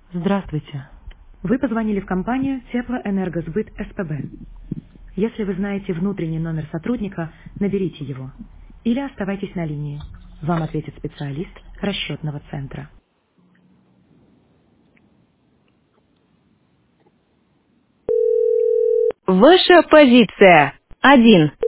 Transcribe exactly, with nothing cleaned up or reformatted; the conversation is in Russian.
Здравствуйте. Вы позвонили в компанию Теплоэнергосбыт СПБ. Если вы знаете внутренний номер сотрудника, наберите его. Или оставайтесь на линии. Вам ответит специалист расчетного центра. Ваша позиция. Один.